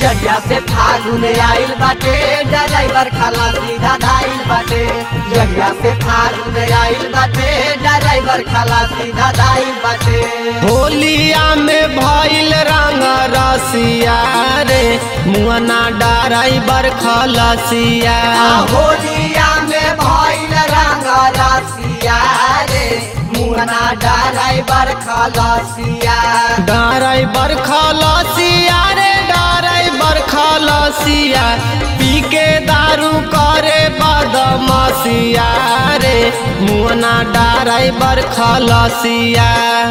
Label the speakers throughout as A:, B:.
A: जहिया से फागुन आइल बाटे ड्राइवर खलासी धधाइल बाटे। जहिया से फागुन आइल बाटे ड्राइवर खलासी धधाइल बाटे।
B: होलिया में भइल रंग रसिया रे मुअना ड्राइवर खलासिया।
A: होलिया में भइल रंग रसिया रे मुअना ड्राइवर खलासिया।
B: ड्राइवर खलासिया रे ड्राइवर खलासिया पी के दारू करे बदमाशिया रे मुअना ड्राइवर खलासिया।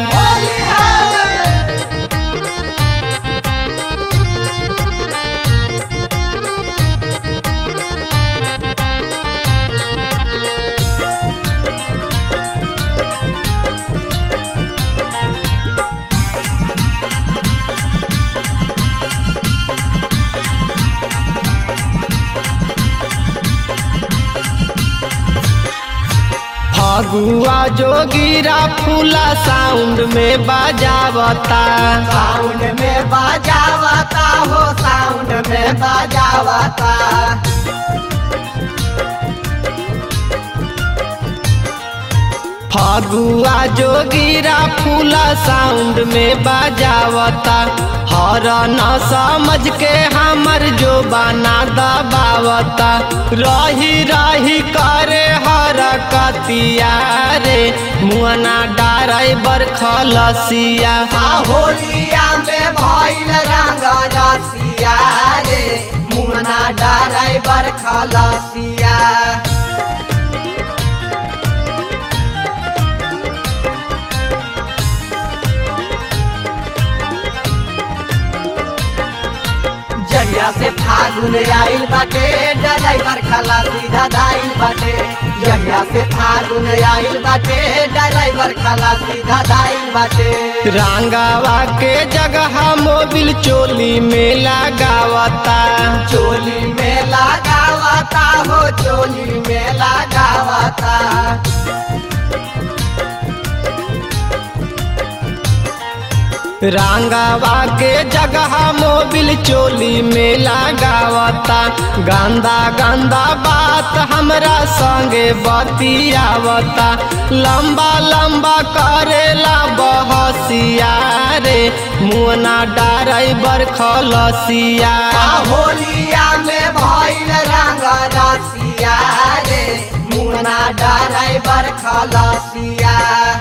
B: फगुआ जोगिरा फूला साउंड में बजावता।
A: साउंड में बजावता हो साउंड में बजावता।
B: फगुआ जोगिरा फूला साउंड में बजावता। हर न समझ के हमर जो बना दबावता। रही रही करे हरकतिया रे मुअना ड्राइवर खलासिया।
A: होलिया में भइल रंग रसिया रे मुअना ड्राइवर खलासिया। जहिया से फागुन आइल बाटे ड्राइवर खलासी धधाइल बाटे। जहिया से फागुन आइल बाटे ड्राइवर खलासी धधाइल बाटे।
B: रंगावा के जगह मोबिल चोली में लगावता।
A: चोली में लगावता हो चोली में लगावता।
B: रंगावा के जगह मोबिल चोली में लगावता। गंदा गंदा बात हमरा संगे बतियावता। लंबा लंबा करेला बहसिया रे मुअना ड्राइवर खलासिया।
A: होलिया में भइल रंग रसिया रे मुअना ड्राइवर खलासिया।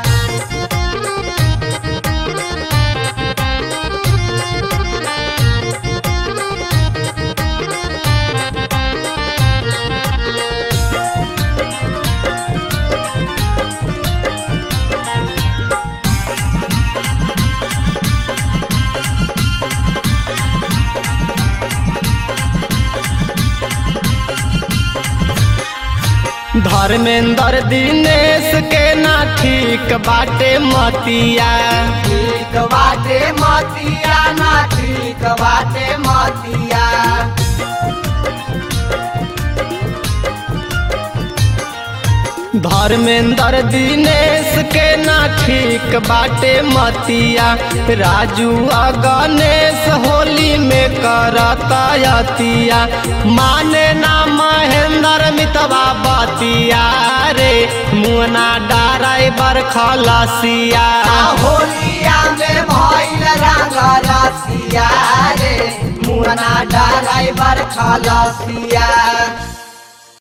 B: धर्मेंद्र दिनेश के ना ठीक बाटे मतिया।
A: ठीक बाटे मतिया ना ठीक बाटे मतिया।
B: धर्मेंद्र दिनेश के ना ठीक बाटे मतिया। राजू गणेश होली में करता अतिया। माने ना महेंद्र मितवा बतिया रे मुअना ड्राइवर खलासिया।
A: होलिया में भइल रंग रसिया रे मुअना ड्राइवर खलासिया।